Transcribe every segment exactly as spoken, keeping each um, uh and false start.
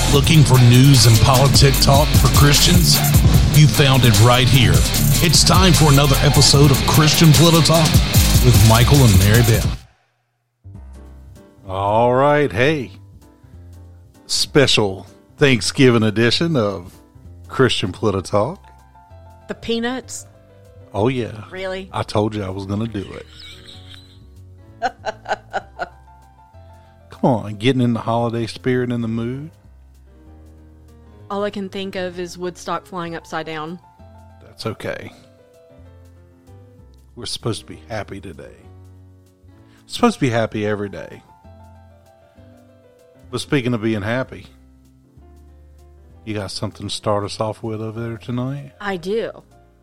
Looking for news and politic talk for Christians? You found it right here. It's time for another episode of Christian Politalk with Michael and Mary Beth. All right, hey. Special Thanksgiving edition of Christian Politalk. The peanuts? Oh, yeah. Really? I told you I was going to do it. Come on, getting in the holiday spirit and the mood. All I can think of is Woodstock flying upside down. That's okay. We're supposed to be happy today. Supposed to be happy every day. But speaking of being happy, you got something to start us off with over there tonight? I do.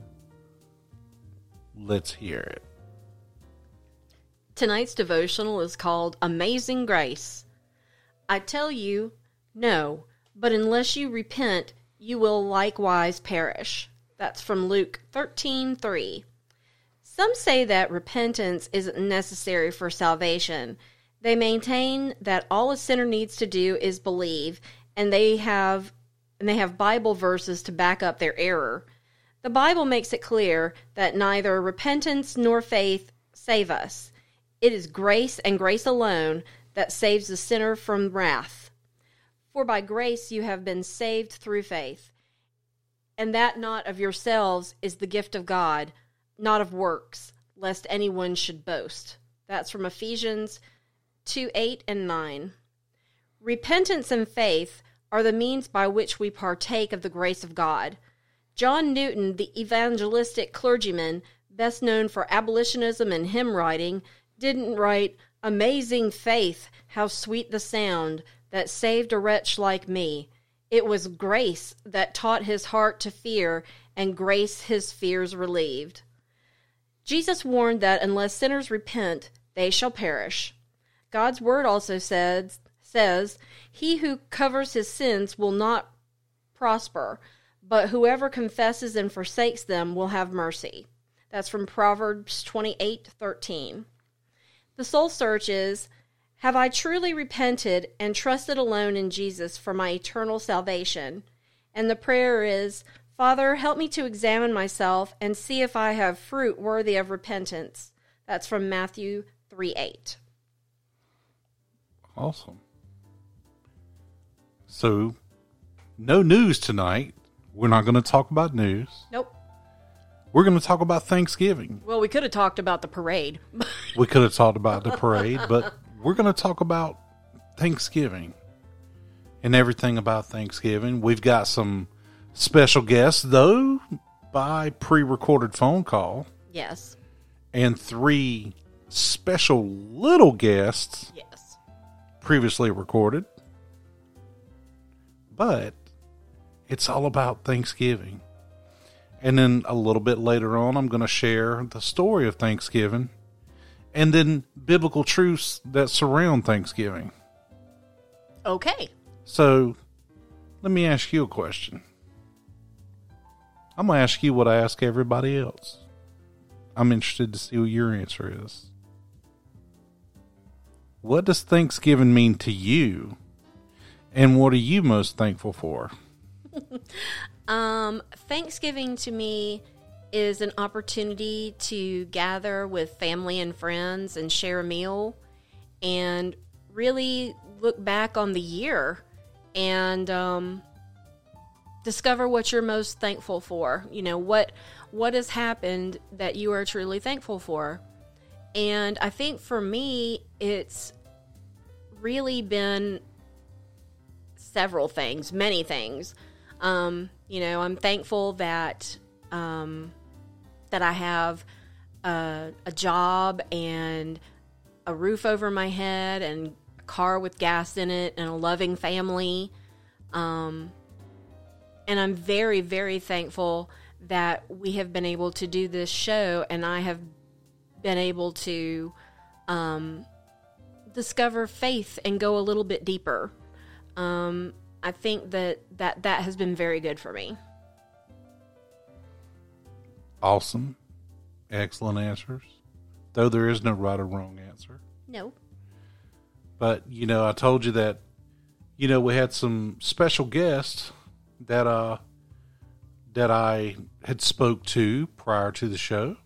Let's hear it. Tonight's devotional is called Amazing Grace. I tell you, no, but unless you repent, you will likewise perish. That's from Luke thirteen three. Some say that repentance isn't necessary for salvation. They maintain that all a sinner needs to do is believe, and they have and they have Bible verses to back up their error. The Bible makes it clear that neither repentance nor faith save us. It is grace and grace alone that saves the sinner from wrath. For by grace you have been saved through faith, and that not of yourselves is the gift of God, not of works, lest anyone should boast. That's from Ephesians two eight and nine. Repentance and faith are the means by which we partake of the grace of God. John Newton, the evangelistic clergyman, best known for abolitionism and hymn writing, didn't write, "Amazing faith, how sweet the sound, that saved a wretch like me." It was grace that taught his heart to fear, and grace his fears relieved. Jesus warned that unless sinners repent, they shall perish. God's word also says, says, "He who covers his sins will not prosper, but whoever confesses and forsakes them will have mercy." That's from Proverbs twenty-eight thirteen. The soul search is, have I truly repented and trusted alone in Jesus for my eternal salvation? And the prayer is, Father, help me to examine myself and see if I have fruit worthy of repentance. That's from Matthew three eight. Awesome. So, no news tonight. We're not going to talk about news. Nope. We're going to talk about Thanksgiving. Well, we could have talked about the parade. We could have talked about the parade, but we're going to talk about Thanksgiving and everything about Thanksgiving. We've got some special guests, though, by pre-recorded phone call. Yes. And three special little guests. Yes. Previously recorded. But it's all about Thanksgiving. And then a little bit later on, I'm going to share the story of Thanksgiving and then biblical truths that surround Thanksgiving. Okay. So, let me ask you a question. I'm going to ask you what I ask everybody else. I'm interested to see what your answer is. What does Thanksgiving mean to you? And what are you most thankful for? um, Thanksgiving to me is an opportunity to gather with family and friends and share a meal and really look back on the year and um, discover what you're most thankful for. You know, what what has happened that you are truly thankful for. And I think for me, it's really been several things, many things. Um, you know, I'm thankful that um, that I have a, a job and a roof over my head and a car with gas in it and a loving family. Um, and I'm very, very thankful that we have been able to do this show, and I have been able to um, discover faith and go a little bit deeper. Um, I think that, that that has been very good for me. Awesome. Excellent answers. Though there is no right or wrong answer. No. But, you know, I told you that, you know, we had some special guests that uh that I had spoke to prior to the show,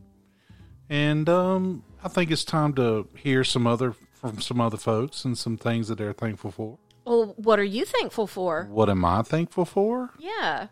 and um, I think it's time to hear some other from some other folks and some things that they're thankful for. Well, what are you thankful for? What am I thankful for? Yeah.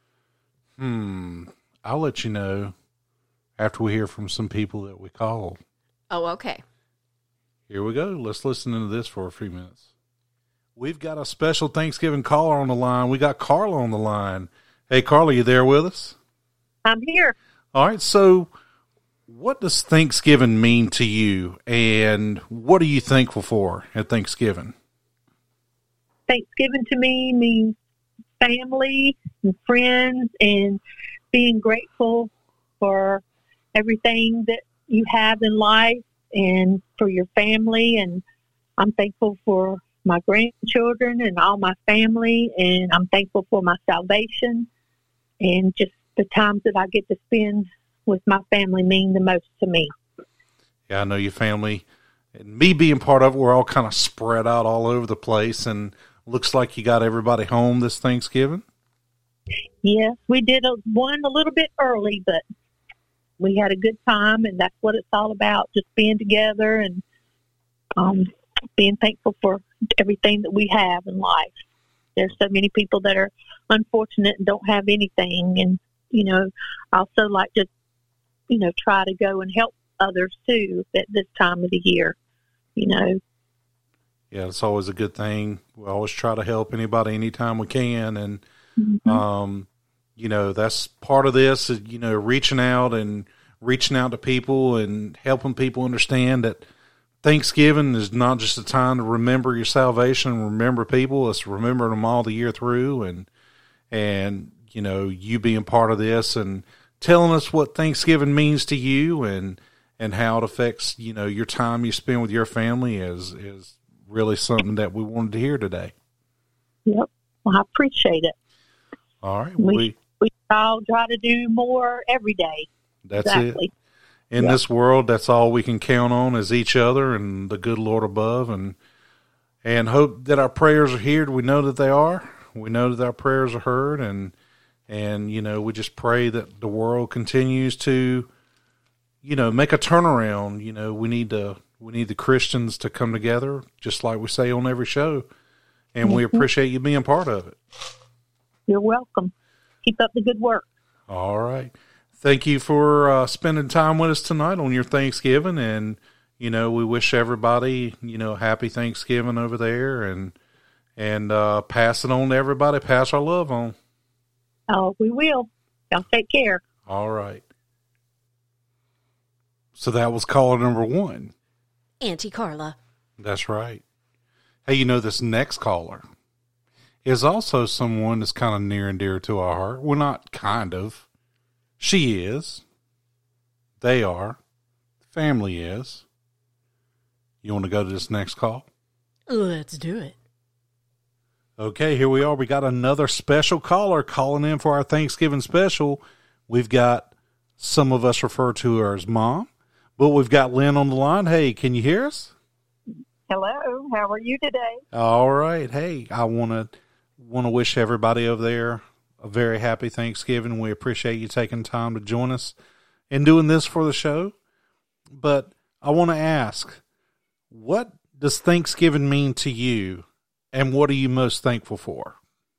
Hmm. I'll let you know after we hear from some people that we call. Oh, okay. Here we go. Let's listen to this for a few minutes. We've got a special Thanksgiving caller on the line. We got Carla on the line. Hey, Carla, you there with us? I'm here. All right. So what does Thanksgiving mean to you, and what are you thankful for at Thanksgiving? Thanksgiving to me means family and friends and being grateful for everything that you have in life and for your family. And I'm thankful for my grandchildren and all my family, and I'm thankful for my salvation, and just the times that I get to spend with my family mean the most to me. Yeah, I know your family, and me being part of it, we're all kind of spread out all over the place, and looks like you got everybody home this Thanksgiving. Yes, we did a, one a little bit early, but we had a good time, and that's what it's all about, just being together and um, being thankful for everything that we have in life. There's so many people that are unfortunate and don't have anything, and, you know, I also like to, you know, try to go and help others, too, at this time of the year, you know. Yeah, it's always a good thing. We always try to help anybody anytime we can. And, mm-hmm. um, you know, that's part of this, is, you know, reaching out and reaching out to people and helping people understand that Thanksgiving is not just a time to remember your salvation and remember people. It's remembering them all the year through. And, and, you know, you being part of this and telling us what Thanksgiving means to you and, and how it affects, you know, your time you spend with your family is, is, really something that we wanted to hear today. Yep. Well, I appreciate it. All right. We, we, we all try to do more every day. That's exactly. it. In yep. this world, that's all we can count on is each other and the good Lord above, and and hope that our prayers are heard. We know that they are. We know that our prayers are heard, and and you know, we just pray that the world continues to, you know, make a turnaround. You know, we need to We need the Christians to come together, just like we say on every show, and mm-hmm. we appreciate you being part of it. You're welcome. Keep up the good work. All right. Thank you for uh, spending time with us tonight on your Thanksgiving, and, you know, we wish everybody, you know, happy Thanksgiving over there, and and uh, pass it on to everybody. Pass our love on. Oh, we will. Y'all take care. All right. So that was caller number one. Auntie Carla. That's right. Hey, you know, this next caller is also someone that's kind of near and dear to our heart. Well, not kind of. She is. They are. The family is. You want to go to this next call? Let's do it. Okay, here we are. We got another special caller calling in for our Thanksgiving special. We've got, some of us refer to her as Mom. But we've got Lynn on the line. Hey, can you hear us? Hello. How are you today? All right. Hey, I want to want to wish everybody over there a very happy Thanksgiving. We appreciate you taking time to join us and doing this for the show. But I want to ask, what does Thanksgiving mean to you, and what are you most thankful for?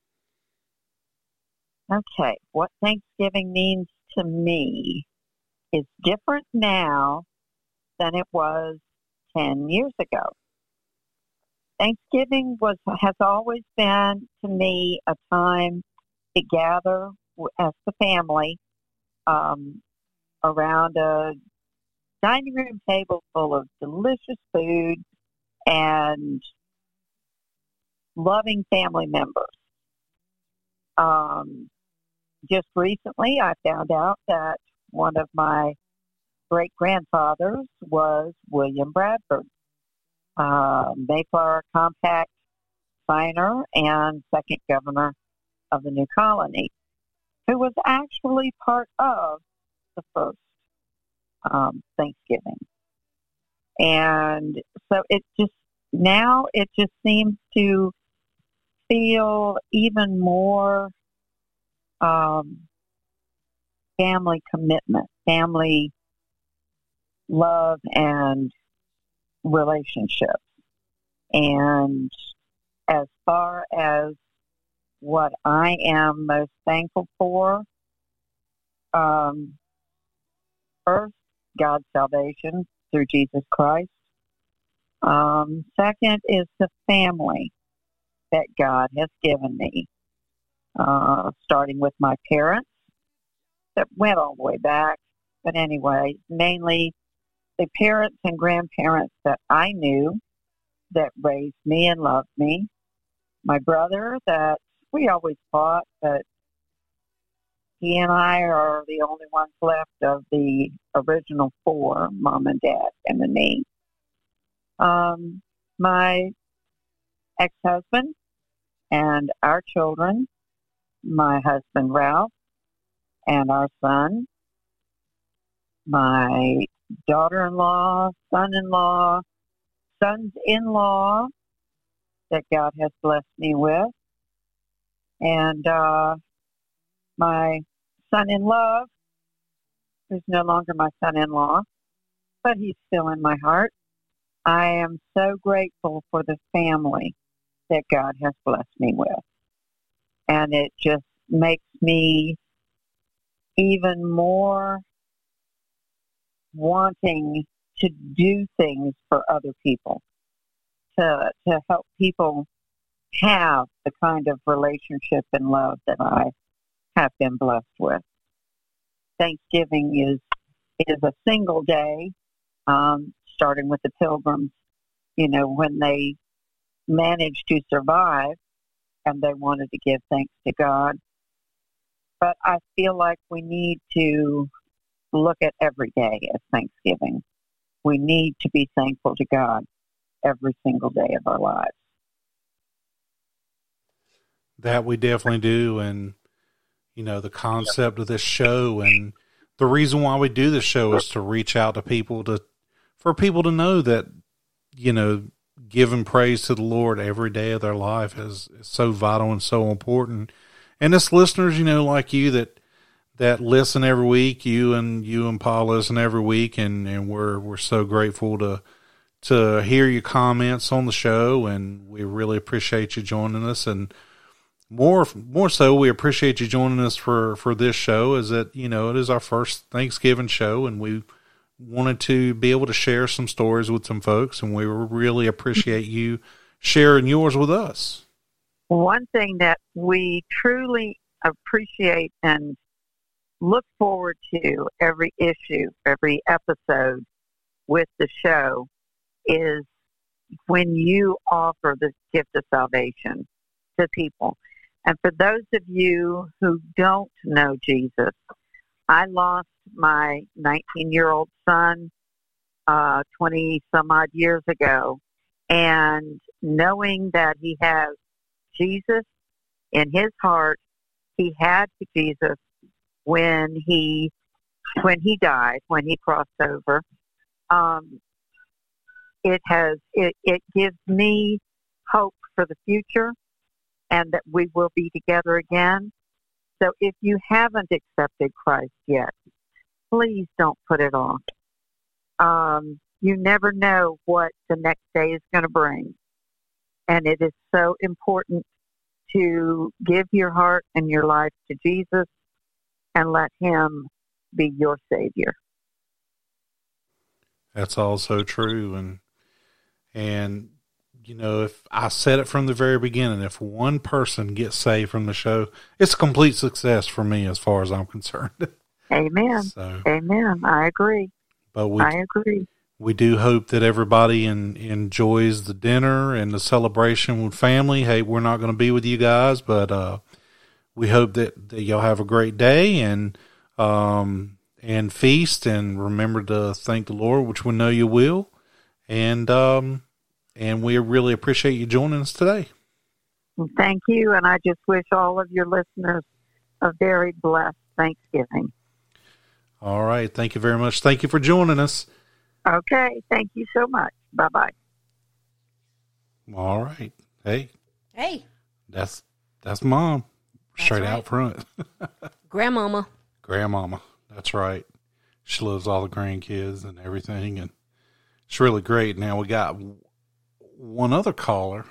Okay. What Thanksgiving means to me is different now than it was ten years ago. Thanksgiving was has always been, to me, a time to gather as the family um, around a dining room table full of delicious food and loving family members. Um, just recently, I found out that one of my great-grandfathers was William Bradford, uh, Mayflower Compact signer and second governor of the new colony, who was actually part of the first um, Thanksgiving. And so it just, now it just seems to feel even more um, family commitment, family love, and relationships. And as far as what I am most thankful for, um, first, God's salvation through Jesus Christ. Um, second is the family that God has given me, uh, starting with my parents that went all the way back. But anyway, mainly the parents and grandparents that I knew that raised me and loved me. My brother that we always fought, but he and I are the only ones left of the original four, Mom and Dad, and then me. Um, my ex-husband and our children, my husband Ralph and our son, my daughter-in-law, son-in-law, sons-in-law that God has blessed me with, and uh, my son-in-law, who's no longer my son-in-law, but he's still in my heart. I am so grateful for the family that God has blessed me with. And it just makes me even more wanting to do things for other people, to to help people have the kind of relationship and love that I have been blessed with. Thanksgiving is is a single day, um, starting with the Pilgrims, you know, when they managed to survive and they wanted to give thanks to God. But I feel like we need to look at every day as Thanksgiving. We need to be thankful to God every single day of our lives. That we definitely do. And, you know, the concept of this show and the reason why we do this show is to reach out to people, to for people to know that, you know, giving praise to the Lord every day of their life is, is so vital and so important. And it's listeners, you know, like you that that listen every week, you and you and Paul listen every week, and, and we're we're so grateful to to hear your comments on the show, and we really appreciate you joining us. And more more so, we appreciate you joining us for, for this show, is that, you know, it is our first Thanksgiving show, and we wanted to be able to share some stories with some folks, and we really appreciate you sharing yours with us. One thing that we truly appreciate and look forward to every issue, every episode with the show is when you offer this gift of salvation to people. And for those of you who don't know Jesus, I lost my nineteen-year-old son uh, twenty-some-odd years ago, and knowing that he has Jesus in his heart, he had Jesus when he when he died, when he crossed over. Um, it has it, it gives me hope for the future, and that we will be together again. So if you haven't accepted Christ yet, please don't put it off. Um, you never know what the next day is going to bring. And it is so important to give your heart and your life to Jesus and let him be your Savior. That's also true. And, and, you know, if I said it from the very beginning, if one person gets saved from the show, it's a complete success for me as far as I'm concerned. Amen. So, Amen. I agree. But we, I agree. We do hope that everybody in, enjoys the dinner and the celebration with family. Hey, we're not going to be with you guys, but uh, we hope that, that y'all have a great day and um, and feast, and remember to thank the Lord, which we know you will. And um, and we really appreciate you joining us today. Thank you, and I just wish all of your listeners a very blessed Thanksgiving. All right. Thank you very much. Thank you for joining us. Okay. Thank you so much. Bye-bye. All right. Hey. Hey. That's that's mom, straight right. out front. Grandmama. Grandmama. That's right. She loves all the grandkids and everything, and it's really great. Now we got one other caller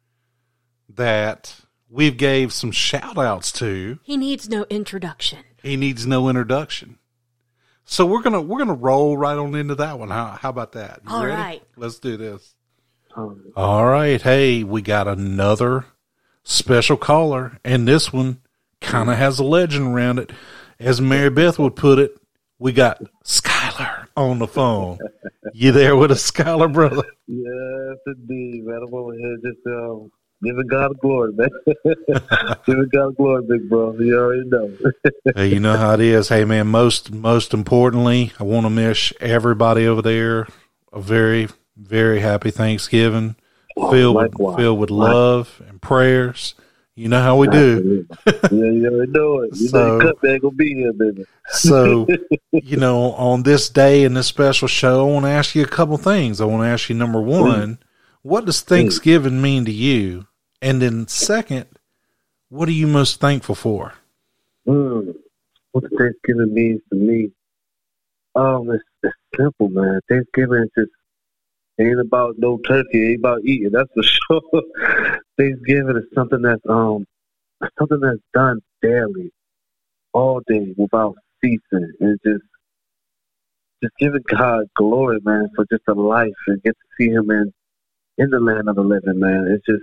that we've gave some shout outs to. He needs no introduction. He needs no introduction. So we're gonna we're gonna roll right on into that one. How how about that? You All ready? right. Let's do this. All right. Hey, we got another special caller, and this one kind of has a legend around it. As Mary Beth would put it, we got Skylar on the phone. You there with us, Skylar, brother? Yes, indeed, man. I'm over here just um, giving God glory, man. Giving God glory, big bro. You already know. Hey, you know how it is. Hey, man, most most importantly, I want to wish everybody over there a very, very happy Thanksgiving, Oh, filled with, likewise. filled with love and prayers. You know how we do. yeah, you already know it. You So- know your cutman gonna be here, baby. So, you know, on this day in this special show, I want to ask you a couple things. I want to ask you, number one, what does Thanksgiving mean to you? And then second, what are you most thankful for? Mm, what Thanksgiving means to me? Um, it's, it's simple, man. Thanksgiving is just ain't about no turkey, ain't about eating. That's for sure. Thanksgiving is something that's um something that's done daily, all day, without ceasing. And just just giving God glory, man, for just a life and get to see Him in in the land of the living, man. It's just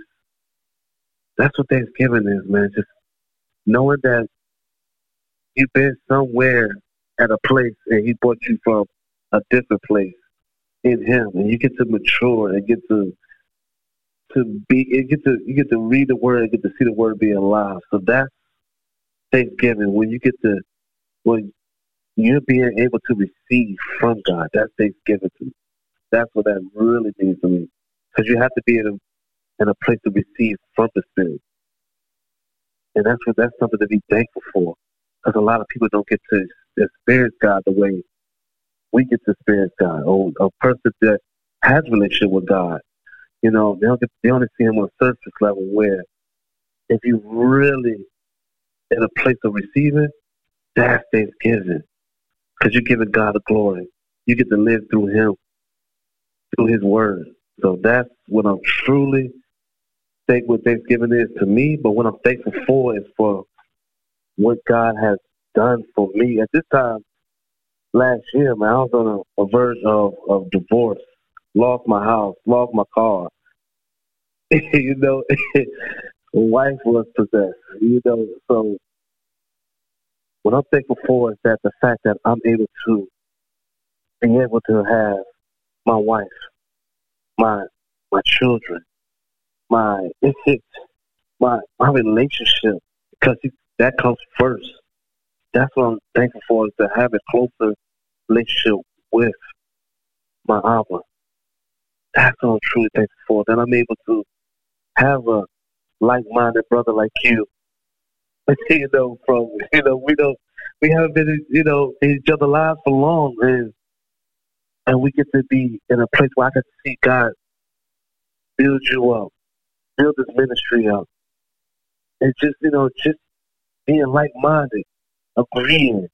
that's what Thanksgiving is, man. Just knowing that you've been somewhere at a place and He brought you from a different place in Him, and you get to mature and get to to be, you get to you get to read the Word and get to see the Word being alive. So that's Thanksgiving, when you get to when you're being able to receive from God. That's Thanksgiving to me. That's what that really means to me, because you have to be in a in a place to receive from the Spirit, and that's what that's something to be thankful for, because a lot of people don't get to experience God the way we get to experience God. Or a person that has a relationship with God, you know, they don't get, they only see Him on a surface level. Where if you really in a place of receiving, that's Thanksgiving, because you're giving God the glory. You get to live through Him, through His Word. So that's what I'm truly thankful what Thanksgiving is to me. But what I'm thankful for is for what God has done for me. At this time last year, man, I was on a, a verge of, of divorce, lost my house, lost my car. You know, wife was possessed. You know, so what I'm thankful for is that the fact that I'm able to be able to have my wife, my my children, my my my relationship, because that comes first. That's what I'm thankful for, is to have a closer relationship with my Abba. That's what I'm truly thankful for. That I'm able to have a like-minded brother like you. You know, from you know, we don't we haven't been you know in each other's lives for long, and and we get to be in a place where I get to see God build you up, build this ministry up, and just you know just being like-minded, agreeing,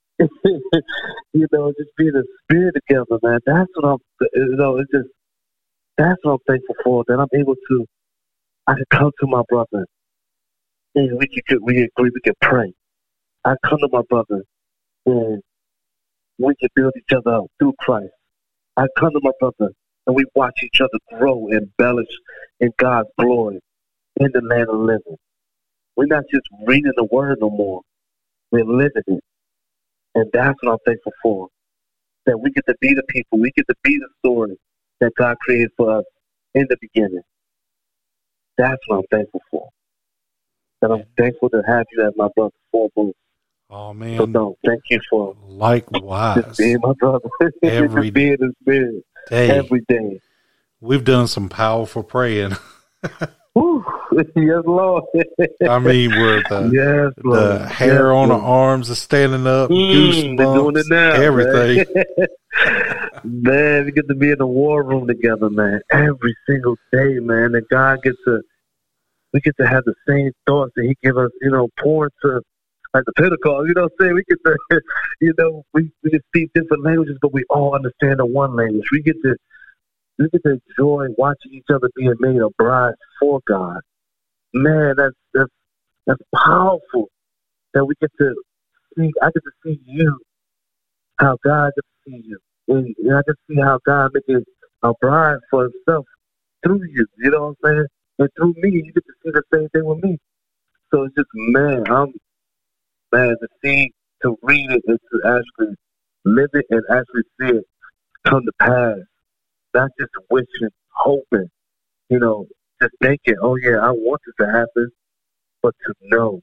you know, just being a spirit together, man. That's what I'm, you know, it's just, that's what I'm thankful for, that I'm able to, I can come to my brother, and we can, we agree, we can pray. I come to my brother, and we can build each other up through Christ. I come to my brother, and we watch each other grow and embellish in God's glory in the land of living. We're not just reading the word no more. We're living it. And that's what I'm thankful for. That we get to be the people. We get to be the story that God created for us in the beginning. That's what I'm thankful for. That I'm thankful to have you as my brother foremost. Oh, So man. no, thank you for Likewise. just being my brother. Every just being in spirit day. every day. We've done some powerful praying. Whew. Yes, Lord. I mean, where the, Yes, Lord. the hair Yes, on Lord. our arms is standing up, Mm, they're doing goosebumps, it now, everything. Man. Man, we get to be in the war room together, man, every single day, man. And God gets to we get to have the same thoughts that he give us, you know, pouring to like the Pentecost, you know what I'm saying? We get to, you know, we, we can speak different languages, but we all understand the one language. We get to, we get to enjoy watching each other being made a bride for God. Man, that's, that's, that's powerful that we get to see, I get to see you, how God gets to see you. And, and I get to see how God making a bride for himself through you, you know what I'm saying? And through me, you get to see the same thing with me. So it's just, man, I'm, man, to see, to read it, and to actually live it and actually see it come to pass. Not just wishing, hoping, you know, just thinking, oh yeah, I want this to happen, but to know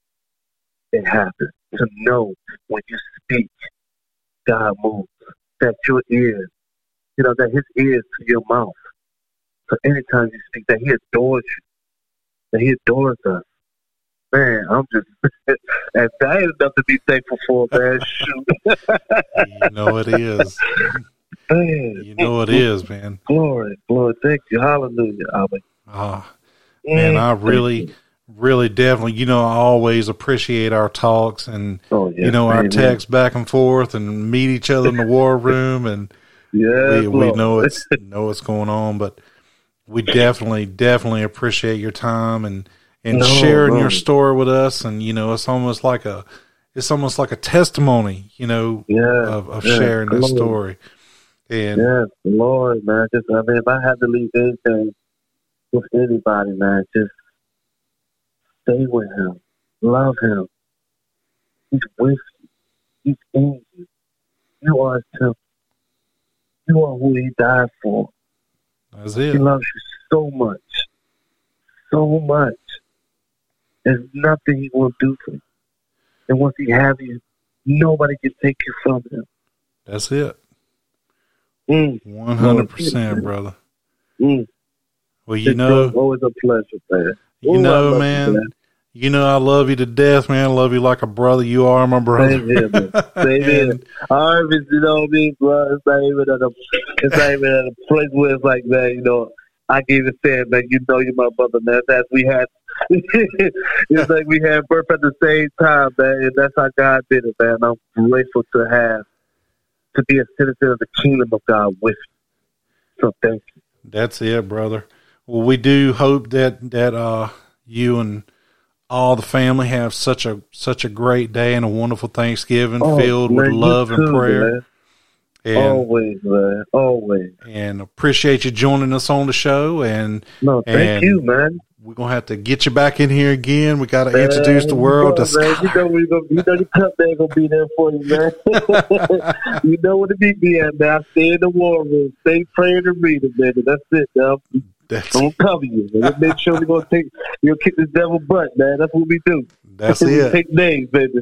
it happens. To know when you speak, God moves. That your ears, you know, that his ears to your mouth. So anytime you speak, that he adores you, that he adores us. Man, I'm just, and that ain't enough to be thankful for, man. Shoot. You know it is. Man. You know it is, man. Glory, glory. Thank you. Hallelujah. Amen. Ah, man, I really, really definitely, you know, I always appreciate our talks and, oh, yes, you know, our amen. texts back and forth and meet each other in the war room. And yes, we, we know it's, know what's going on, but we definitely, definitely appreciate your time and, and no, sharing no. your story with us. And, you know, it's almost like a, it's almost like a testimony, you know, yeah, of, of yeah, sharing that Lord. story. And yes, Lord, man. Just, I mean, if I had to leave anything with anybody, man, just stay with him. Love him. He's with you. He's in you. You are his temple. You are who he died for. that's it. He loves you so much. So much. There's nothing he won't do for you. And once he has you, nobody can take you from him. That's it. Mm. one hundred percent, brother. Mm. Well, you It's know, always a pleasure, man. you Ooh, I know, love man, you, man. you know, I love you to death, man. I love you like a brother. You are my brother. Same here, man. Same here. And- I always, you know what I mean, bro? It's not even at a, it's not even at a place where it's like, man, you know, I can even say it, man, you know you're my brother, man. That's we had, it's like we had birth at the same time, man, and that's how God did it, man. I'm grateful to have, to be a citizen of the kingdom of God with you. So thank you. That's it, brother. Well, we do hope that, that, uh, you and all the family have such a, such a great day and a wonderful Thanksgiving Oh, filled man, with you love too, and prayer. man. And, Always, man. Always. and appreciate you joining us on the show. And, No, thank and you, man. we're going to have to get you back in here again. We got to introduce the world you know, to man, Skylar. You know, we gonna, you know the cup man gonna be there for you, man. You know where to meet me at, man. I stay in the war room. Stay praying and reading, man. That's it, man. That's, Don't cover you. Man. Let's make sure we're gonna take you'll kick this devil butt, man. That's what we do. that's we it. take names, baby.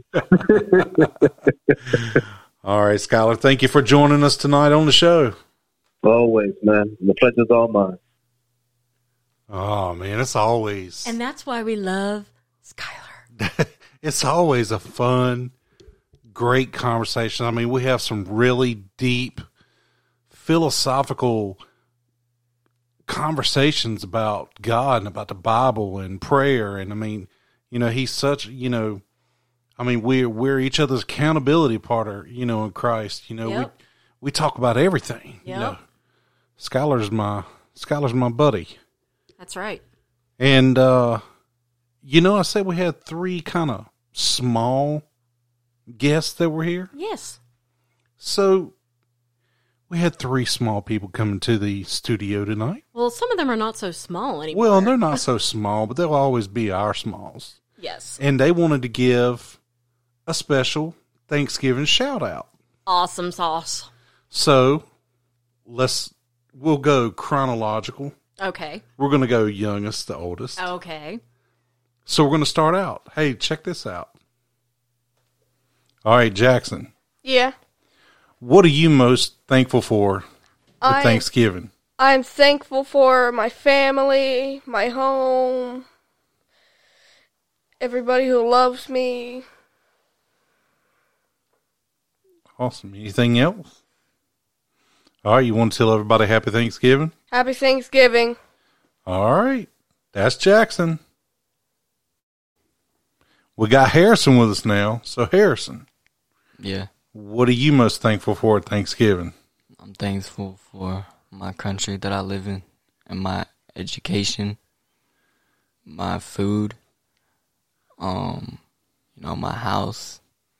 All right, Skylar, thank you for joining us tonight on the show. Always, man. The pleasure's all mine. Oh, man, it's always, And that's why we love Skylar. it's always a fun, great conversation. I mean, we have some really deep, philosophical conversations about God and about the Bible and prayer. And I mean, you know, he's such, you know, I mean, we're, we're each other's accountability partner, you know, in Christ. You know, Yep. we, we talk about everything, you Yep. know. Skylar's my, Skylar's my buddy. That's right. And, uh, you know, I said we had three kind of small guests that were here. Yes. So we had three small people coming to the studio tonight. Well, some of them are not so small anymore. Well, they're not so small, but they'll always be our smalls. Yes. And they wanted to give a special Thanksgiving shout out. Awesome sauce. So let's, we'll go chronological. Okay. We're going to go youngest to oldest. Okay. So we're going to start out. Hey, check this out. All right, Jackson. Yeah. What are you most thankful for with I- Thanksgiving? I'm thankful for my family, my home, everybody who loves me. Awesome. Anything else? All right, you want to tell everybody Happy Thanksgiving? Happy Thanksgiving. All right. That's Jackson. We got Harrison with us now. So, Harrison. Yeah. What are you most thankful for at Thanksgiving? I'm thankful for my country that I live in and my education, my food, um, you know, my house,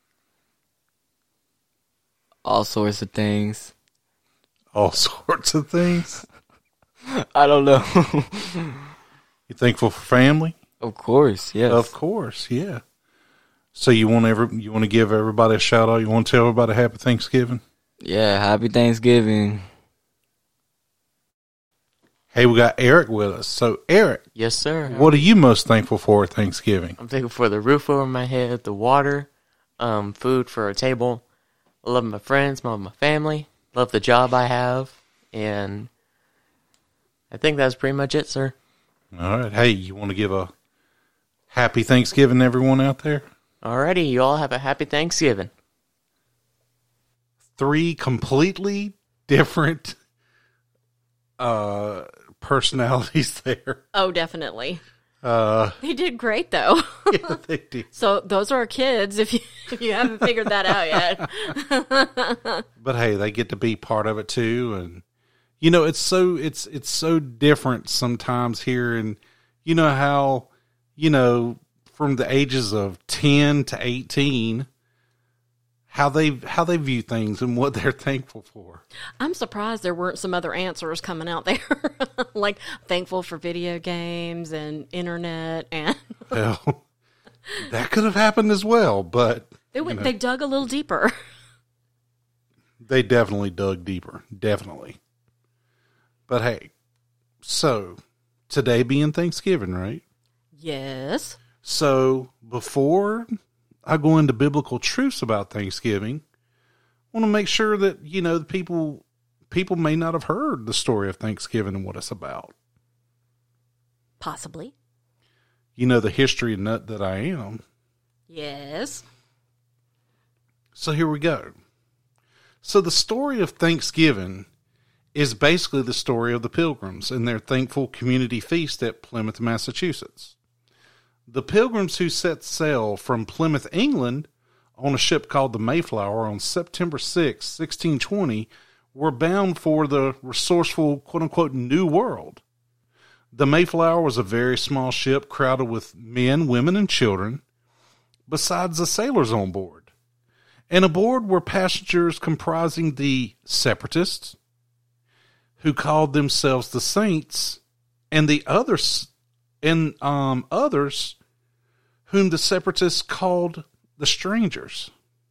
all sorts of things. All sorts of things? I don't know. You thankful for family? Of course, yes. Of course, yeah. So you want every you want to give everybody a shout out? You want to tell everybody happy Thanksgiving? Yeah, happy Thanksgiving. Hey, we got Eric with us. So, Eric. Yes, sir. What are you most thankful for at Thanksgiving? I'm thankful for the roof over my head, the water, um, food for a table. I love my friends, love my family, love the job I have, and I think that's pretty much it, sir. All right. Hey, you want to give a happy Thanksgiving to everyone out there? Alrighty, you all have a happy Thanksgiving. Three completely different uh, personalities there. Oh, definitely. Uh, They did great, though. yeah, they did. So those are our kids, if you, if you haven't figured that out yet. But hey, they get to be part of it too, and you know it's so it's it's so different sometimes here, and you know how you know from the ages of ten to eighteen, how they how they view things and what they're thankful for. I'm surprised there weren't some other answers coming out there, like thankful for video games and internet, and Well, that could have happened as well, but they went, you know, they dug a little deeper. they definitely dug deeper, definitely. But hey, so today being Thanksgiving, right? Yes. So before I go into biblical truths about Thanksgiving, I want to make sure that, you know, the people people may not have heard the story of Thanksgiving and what it's about. Possibly. You know, the history nut that I am. Yes. So here we go. So the story of Thanksgiving is basically the story of the Pilgrims and their thankful community feast at Plymouth, Massachusetts. The Pilgrims who set sail from Plymouth, England, on a ship called the Mayflower on September sixth, sixteen twenty, were bound for the resourceful, quote-unquote, New World. The Mayflower was a very small ship crowded with men, women, and children, besides the sailors on board. And aboard were passengers comprising the Separatists, who called themselves the Saints, and the others, and um, others whom the Separatists called the Strangers.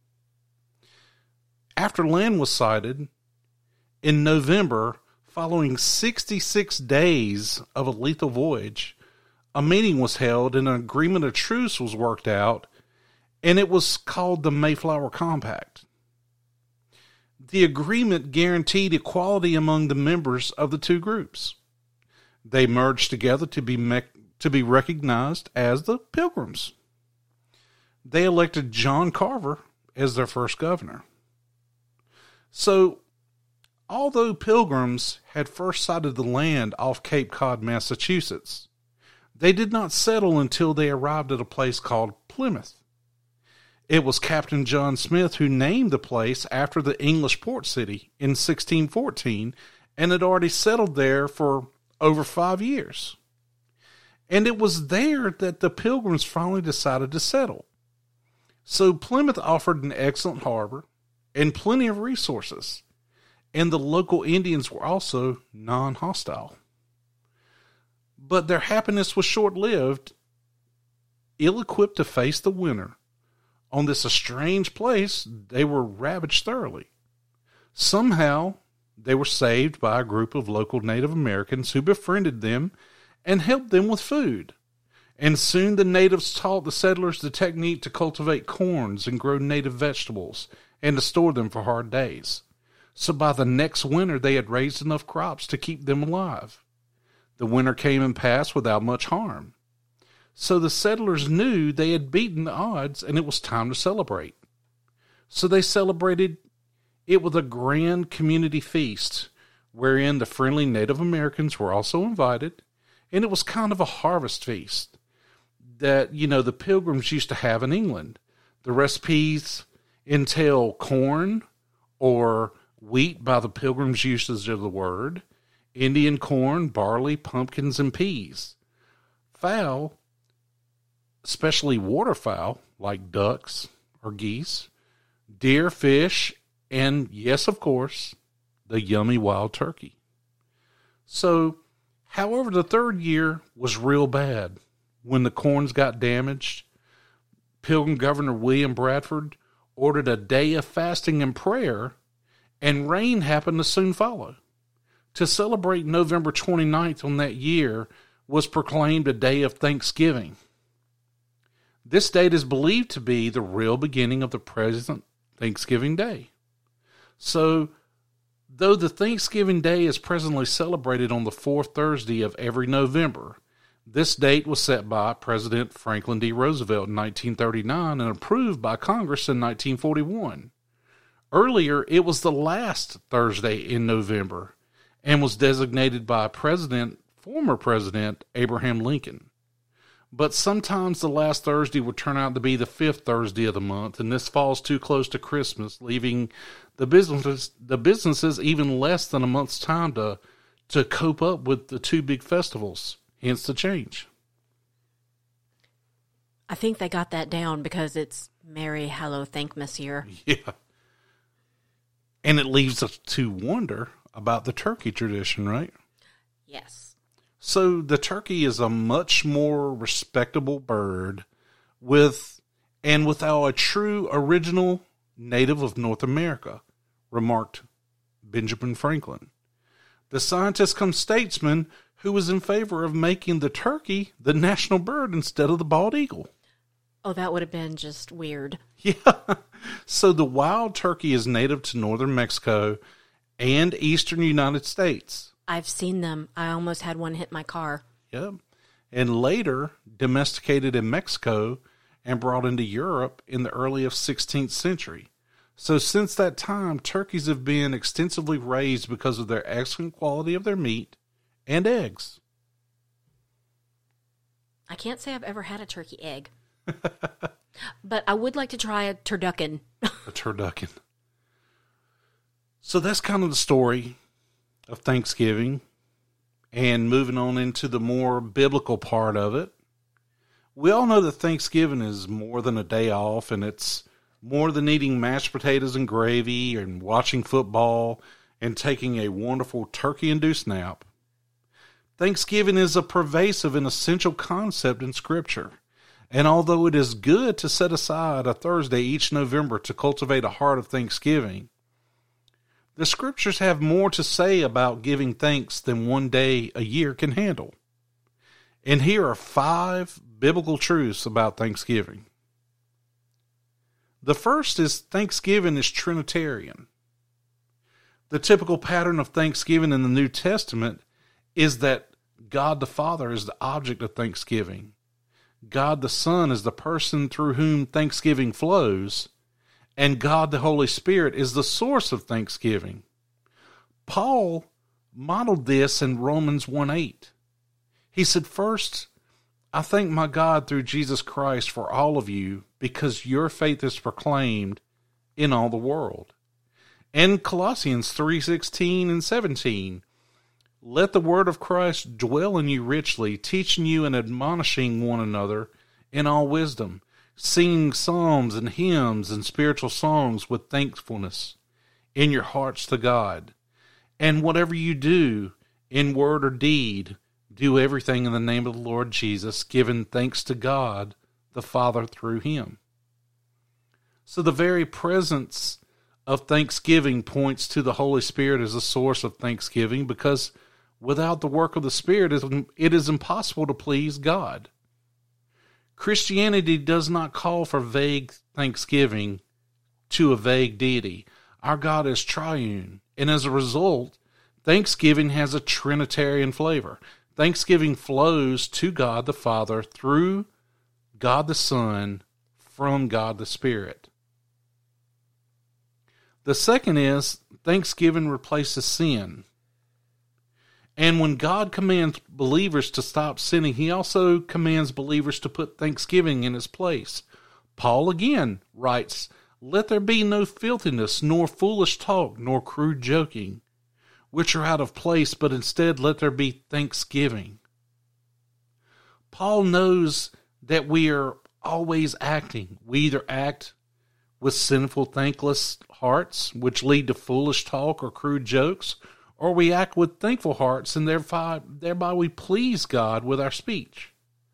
After land was sighted, in November, following sixty-six days of a lethal voyage, a meeting was held and an agreement of truce was worked out, and it was called the Mayflower Compact. The agreement guaranteed equality among the members of the two groups. They merged together to be me- to be recognized as the Pilgrims. They elected John Carver as their first governor. So, although Pilgrims had first sighted the land off Cape Cod, Massachusetts, they did not settle until they arrived at a place called Plymouth. It was Captain John Smith who named the place after the English port city in sixteen fourteen and had already settled there for over five years. And it was there that the Pilgrims finally decided to settle. So Plymouth offered an excellent harbor and plenty of resources, and the local Indians were also non-hostile. But their happiness was short-lived. Ill-equipped to face the winter, on this strange place, they were ravaged thoroughly. Somehow, they were saved by a group of local Native Americans who befriended them and helped them with food. And soon the natives taught the settlers the technique to cultivate corns and grow native vegetables and to store them for hard days. So by the next winter, they had raised enough crops to keep them alive. The winter came and passed without much harm. So the settlers knew they had beaten the odds and it was time to celebrate. So they celebrated it with a grand community feast wherein the friendly Native Americans were also invited, and it was kind of a harvest feast. that, you know, the Pilgrims used to have in England. The recipes entail corn or wheat by the Pilgrims' usage of the word, Indian corn, barley, pumpkins, and peas. Fowl, especially waterfowl, like ducks or geese, deer, fish, and, yes, of course, the yummy wild turkey. So, however, the third year was real bad. When the corns got damaged, Pilgrim Governor William Bradford ordered a day of fasting and prayer, and rain happened to soon follow. To celebrate November twenty-ninth on that year was proclaimed a day of Thanksgiving. This date is believed to be the real beginning of the present Thanksgiving Day. So, though the Thanksgiving Day is presently celebrated on the fourth Thursday of every November, this date was set by President Franklin D. Roosevelt in nineteen thirty-nine and approved by Congress in nineteen forty-one. Earlier, it was the last Thursday in November and was designated by President, former President Abraham Lincoln. But sometimes the last Thursday would turn out to be the fifth Thursday of the month, and this falls too close to Christmas, leaving the businesses the businesses even less than a month's time to to cope up with the two big festivals. Hence the change. I think they got that down because it's Merry Hallow Thankmas year. Yeah. And it leaves us to wonder about the turkey tradition, right? Yes. So the turkey is a much more respectable bird with and without a true original native of North America, remarked Benjamin Franklin, the scientist cum statesman who was in favor of making the turkey the national bird instead of the bald eagle. Oh, that would have been just weird. Yeah. So the wild turkey is native to northern Mexico and eastern United States. I've seen them. I almost had one hit my car. Yep. And later domesticated in Mexico and brought into Europe in the early of sixteenth century. So since that time, turkeys have been extensively raised because of their excellent quality of their meat and eggs. I can't say I've ever had a turkey egg. But I would like to try a turducken. A turducken. So that's kind of the story of Thanksgiving. And moving on into the more biblical part of it. We all know that Thanksgiving is more than a day off, and it's more than eating mashed potatoes and gravy and watching football and taking a wonderful turkey-induced nap. Thanksgiving is a pervasive and essential concept in Scripture. And although it is good to set aside a Thursday each November to cultivate a heart of thanksgiving, the Scriptures have more to say about giving thanks than one day a year can handle. And here are five biblical truths about Thanksgiving. The first is Thanksgiving is Trinitarian. The typical pattern of Thanksgiving in the New Testament is that God the Father is the object of thanksgiving. God the Son is the person through whom thanksgiving flows, and God the Holy Spirit is the source of thanksgiving. Paul modeled this in Romans one eight. He said, "First, I thank my God through Jesus Christ for all of you, because your faith is proclaimed in all the world." And Colossians three sixteen and seventeen, "Let the word of Christ dwell in you richly, teaching you and admonishing one another in all wisdom, singing psalms and hymns and spiritual songs with thankfulness in your hearts to God. And whatever you do, in word or deed, do everything in the name of the Lord Jesus, giving thanks to God the Father through him." So the very presence of thanksgiving points to the Holy Spirit as a source of thanksgiving, because without the work of the Spirit, it is impossible to please God. Christianity does not call for vague thanksgiving to a vague deity. Our God is triune, and as a result, thanksgiving has a Trinitarian flavor. Thanksgiving flows to God the Father through God the Son from God the Spirit. The second is thanksgiving replaces sin. And when God commands believers to stop sinning, he also commands believers to put thanksgiving in its place. Paul again writes, "Let there be no filthiness, nor foolish talk, nor crude joking, which are out of place, but instead let there be thanksgiving." Paul knows that we are always acting. We either act with sinful, thankless hearts, which lead to foolish talk or crude jokes, or we act with thankful hearts, and thereby, thereby we please God with our speech.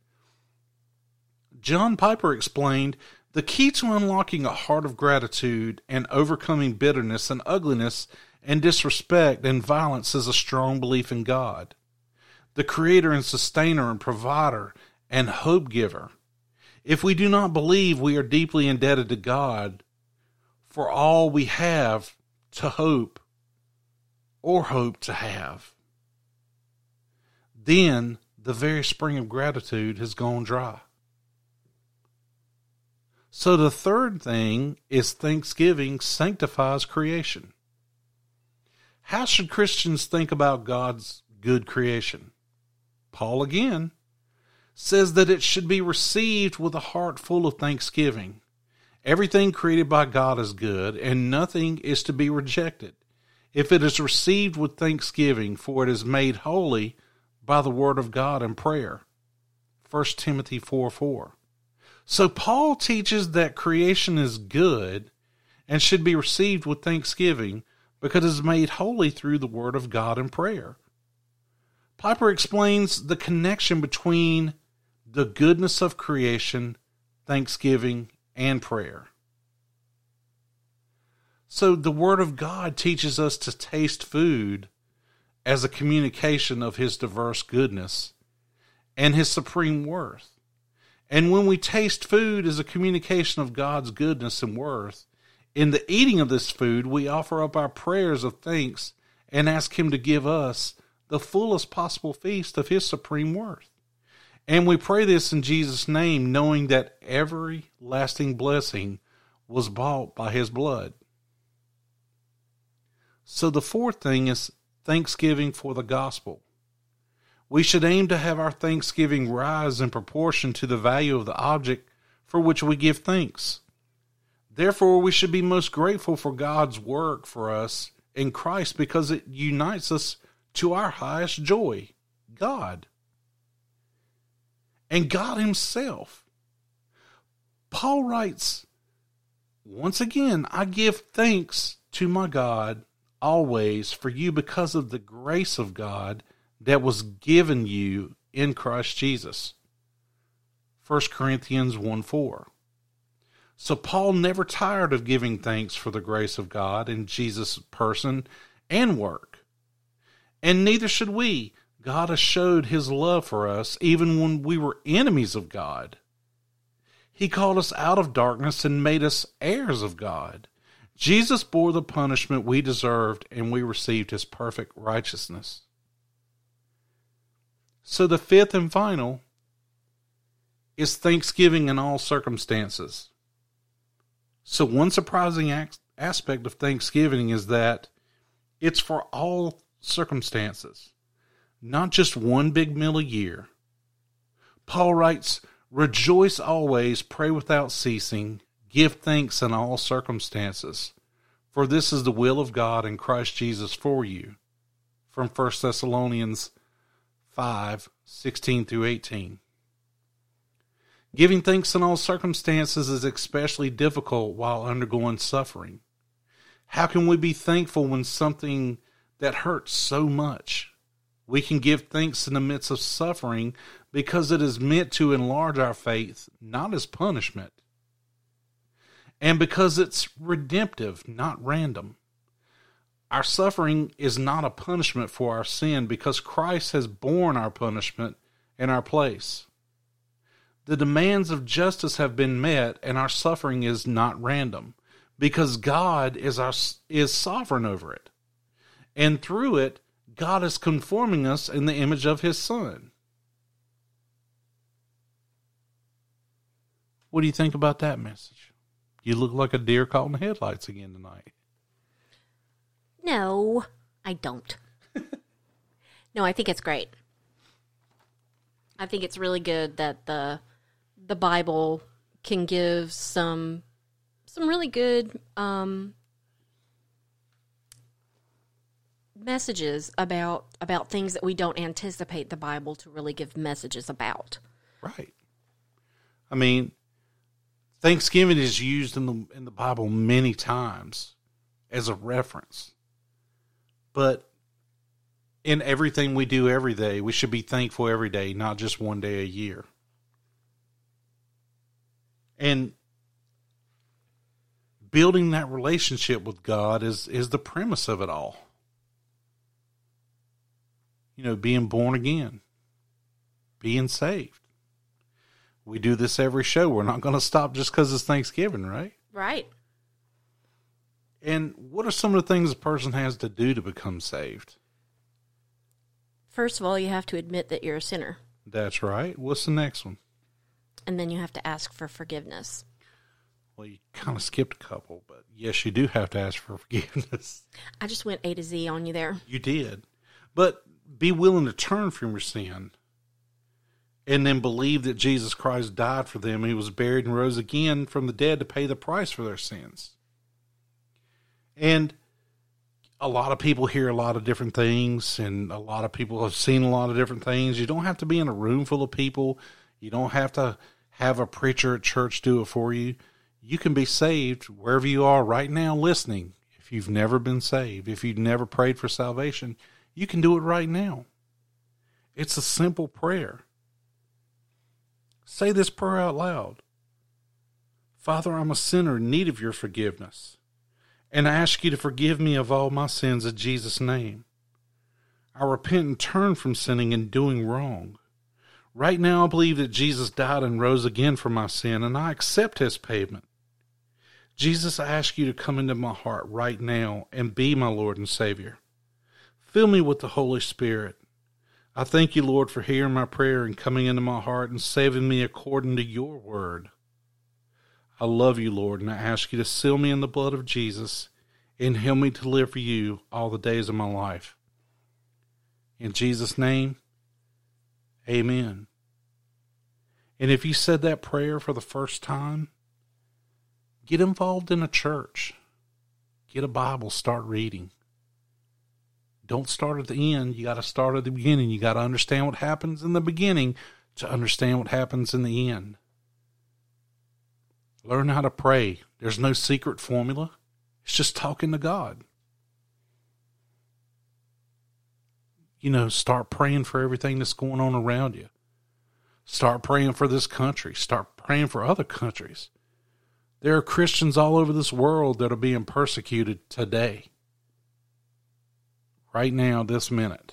John Piper explained, "The key to unlocking a heart of gratitude and overcoming bitterness and ugliness and disrespect and violence is a strong belief in God, the creator and sustainer and provider and hope giver. If we do not believe, we are deeply indebted to God for all we have to hope or hope to have. Then the very spring of gratitude has gone dry." So the third thing is thanksgiving sanctifies creation. How should Christians think about God's good creation? Paul again says that it should be received with a heart full of thanksgiving. Everything created by God is good, and nothing is to be rejected if it is received with thanksgiving, for it is made holy by the word of God and prayer. First Timothy four four. So Paul teaches that creation is good and should be received with thanksgiving because it is made holy through the word of God and prayer. Piper explains the connection between the goodness of creation, thanksgiving, and prayer. So the Word of God teaches us to taste food as a communication of His diverse goodness and His supreme worth. And when we taste food as a communication of God's goodness and worth, in the eating of this food, we offer up our prayers of thanks and ask Him to give us the fullest possible feast of His supreme worth. And we pray this in Jesus' name, knowing that every lasting blessing was bought by His blood. So the fourth thing is thanksgiving for the gospel. We should aim to have our thanksgiving rise in proportion to the value of the object for which we give thanks. Therefore, we should be most grateful for God's work for us in Christ because it unites us to our highest joy, God. And God Himself. Paul writes, "Once again, I give thanks to my God always for you because of the grace of God that was given you in Christ Jesus." First Corinthians one four. So Paul never tired of giving thanks for the grace of God in Jesus' person and work. And neither should we. God has showed His love for us even when we were enemies of God. He called us out of darkness and made us heirs of God. Jesus bore the punishment we deserved, and we received His perfect righteousness. So the fifth and final is thanksgiving in all circumstances. So one surprising aspect of thanksgiving is that it's for all circumstances, not just one big meal a year. Paul writes, "Rejoice always, pray without ceasing, give thanks in all circumstances, for this is the will of God in Christ Jesus for you." From First Thessalonians five sixteen through eighteen. Giving thanks in all circumstances is especially difficult while undergoing suffering. How can we be thankful when something that hurts so much? We can give thanks in the midst of suffering because it is meant to enlarge our faith, not as punishment. And because it's redemptive, not random. Our suffering is not a punishment for our sin because Christ has borne our punishment in our place. The demands of justice have been met, and our suffering is not random because God is our is sovereign over it. And through it, God is conforming us in the image of His Son. What do you think about that message? You look like a deer caught in the headlights again tonight. No, I don't. No, I think it's great. I think it's really good that the the Bible can give some some really good um, messages about about things that we don't anticipate the Bible to really give messages about. Right. I mean, Thanksgiving is used in the in the Bible many times as a reference. But in everything we do every day, we should be thankful every day, not just one day a year. And building that relationship with God is, is the premise of it all. You know, being born again, being saved. We do this every show. We're not going to stop just because it's Thanksgiving, right? Right. And what are some of the things a person has to do to become saved? First of all, you have to admit that you're a sinner. That's right. What's the next one? And then you have to ask for forgiveness. Well, you kind of skipped a couple, but yes, you do have to ask for forgiveness. I just went A to Z on you there. You did. But be willing to turn from your sin and then believe that Jesus Christ died for them. He was buried and rose again from the dead to pay the price for their sins. And a lot of people hear a lot of different things, and a lot of people have seen a lot of different things. You don't have to be in a room full of people. You don't have to have a preacher at church do it for you. You can be saved wherever you are right now listening. If you've never been saved, if you've never prayed for salvation, you can do it right now. It's a simple prayer. Say this prayer out loud. Father, I'm a sinner in need of your forgiveness, and I ask you to forgive me of all my sins in Jesus' name. I repent and turn from sinning and doing wrong. Right now I believe that Jesus died and rose again for my sin, and I accept his payment. Jesus, I ask you to come into my heart right now and be my Lord and Savior. Fill me with the Holy Spirit. I thank you, Lord, for hearing my prayer and coming into my heart and saving me according to your word. I love you, Lord, and I ask you to seal me in the blood of Jesus and help me to live for you all the days of my life. In Jesus' name, amen. And if you said that prayer for the first time, get involved in a church. Get a Bible, start reading. Don't start at the end. You got to start at the beginning. You got to understand what happens in the beginning to understand what happens in the end. Learn how to pray. There's no secret formula. It's just talking to God. You know, start praying for everything that's going on around you. Start praying for this country. Start praying for other countries. There are Christians all over this world that are being persecuted today. Right now, this minute.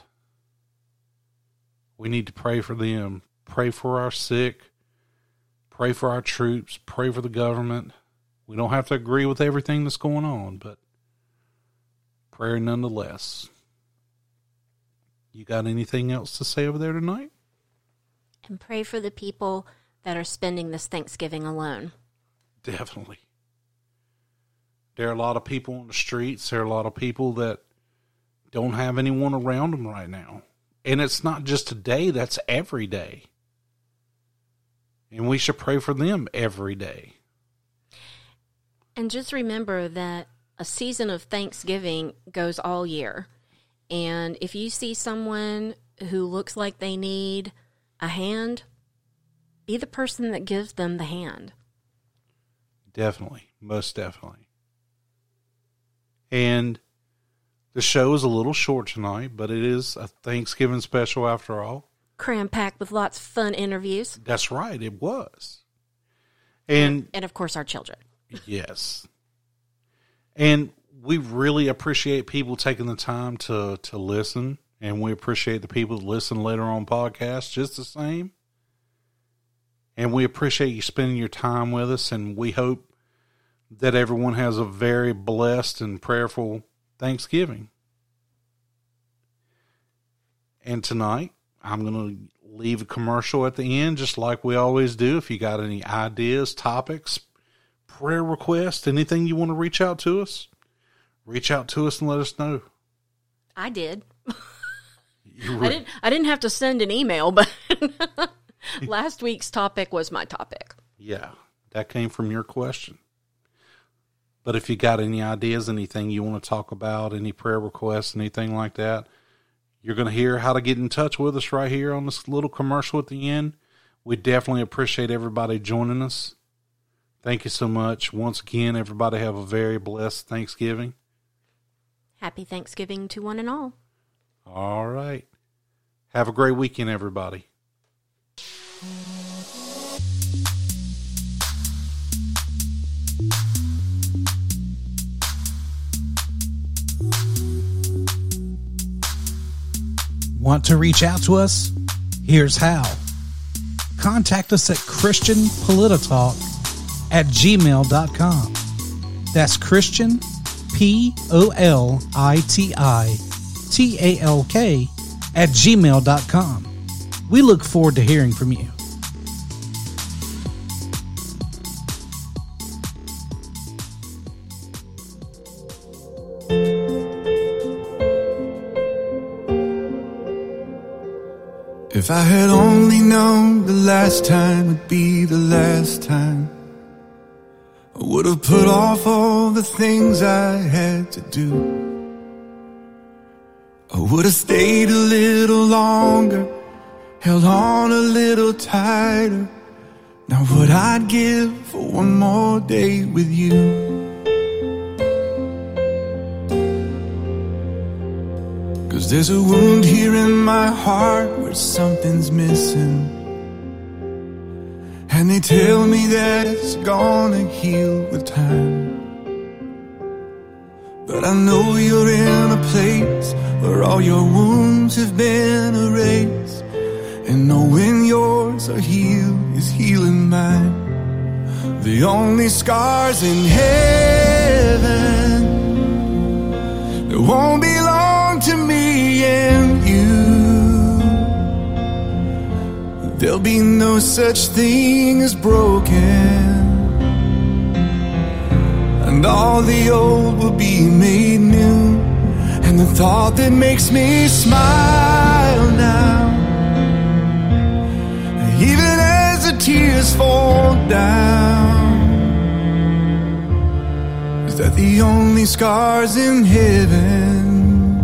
We need to pray for them. Pray for our sick. Pray for our troops. Pray for the government. We don't have to agree with everything that's going on, but prayer nonetheless. You got anything else to say over there tonight? And pray for the people that are spending this Thanksgiving alone. Definitely. There are a lot of people on the streets. There are a lot of people that don't have anyone around them right now. And it's not just today, that's every day. And we should pray for them every day. And just remember that a season of Thanksgiving goes all year. And if you see someone who looks like they need a hand, be the person that gives them the hand. Definitely. Most definitely. And the show is a little short tonight, but it is a Thanksgiving special after all. Cram-packed with lots of fun interviews. That's right, it was. And, and, and of course, our children. Yes. And we really appreciate people taking the time to, to listen, and we appreciate the people that listen later on podcasts just the same. And we appreciate you spending your time with us, and we hope that everyone has a very blessed and prayerful Thanksgiving. And tonight, I'm going to leave a commercial at the end, just like we always do. If you got any ideas, topics, prayer requests, anything you want to reach out to us, reach out to us and let us know. I did. I didn't. I didn't have to send an email, but last week's topic was my topic. Yeah, that came from your question. But if you got any ideas, anything you want to talk about, any prayer requests, anything like that, you're going to hear how to get in touch with us right here on this little commercial at the end. We definitely appreciate everybody joining us. Thank you so much. Once again, everybody have a very blessed Thanksgiving. Happy Thanksgiving to one and all. All right. Have a great weekend, everybody. Want to reach out to us? Here's how. Contact us at Christian Polititalk at gmail dot com. That's Christian, P O L I T I T A L K at gmail dot com. We look forward to hearing from you. If I had only known the last time would be the last time, I would have put off all the things I had to do. I would have stayed a little longer, held on a little tighter. Now what I'd give for one more day with you. Cause there's a wound here in my heart where something's missing, and they tell me that it's gonna heal with time. But I know you're in a place where all your wounds have been erased, and knowing yours are healed is healing mine. The only scars in heaven that won't belong to me and you. There'll be no such thing as broken, and all the old will be made new. And the thought that makes me smile now, even as the tears fall down, is that the only scars in heaven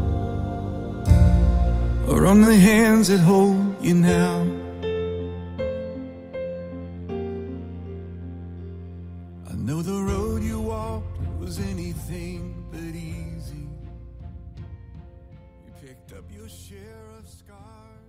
are on the hands that hold you now. I know the road you walked was anything but easy. You picked up your share of scars.